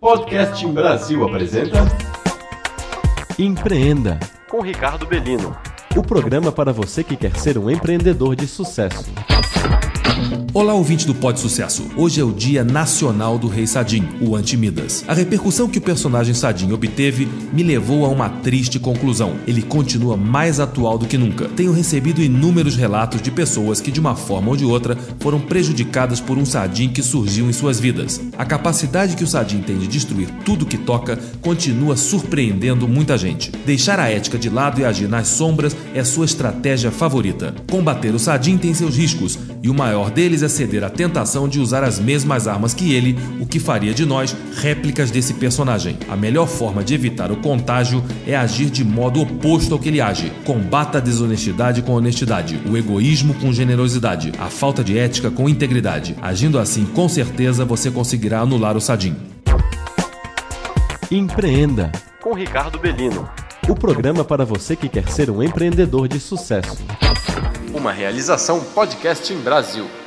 Podcast Brasil apresenta Empreenda, com Ricardo Bellino. o programa para você que quer ser um empreendedor de sucesso. Olá, ouvinte do Pod Sucesso. Hoje é o Dia Nacional do Rei Sadim, o Anti-Midas. A repercussão que o personagem Sadim obteve me levou a uma triste conclusão. Ele continua mais atual do que nunca. Tenho recebido inúmeros relatos de pessoas que, de uma forma ou de outra, foram prejudicadas por um Sadim que surgiu em suas vidas. A capacidade que o Sadim tem de destruir tudo que toca continua surpreendendo muita gente. Deixar a ética de lado e agir nas sombras é sua estratégia favorita. Combater o Sadim tem seus riscos, e o maior deles é ceder à tentação de usar as mesmas armas que ele, o que faria de nós réplicas desse personagem. A melhor forma de evitar o contágio é agir de modo oposto ao que ele age. Combata a desonestidade com honestidade, o egoísmo com generosidade, a falta de ética com integridade. Agindo assim, com certeza você conseguirá anular o Sadim. Empreenda, Com Ricardo Bellino. o programa para você que quer ser um empreendedor de sucesso. Uma realização Podcast Brasil.